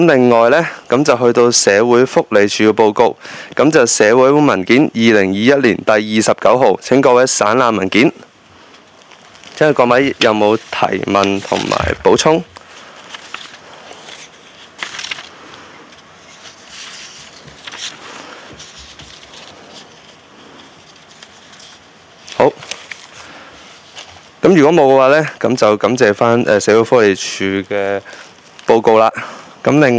另外呢，咁就去到社會福利署嘅報告，咁就社委會文件2021年第29號，請各位省覽文件。即係各位有冇提問同埋補充？好。咁如果冇嘅話呢，咁就感謝返社會福利署嘅報告啦。咁另外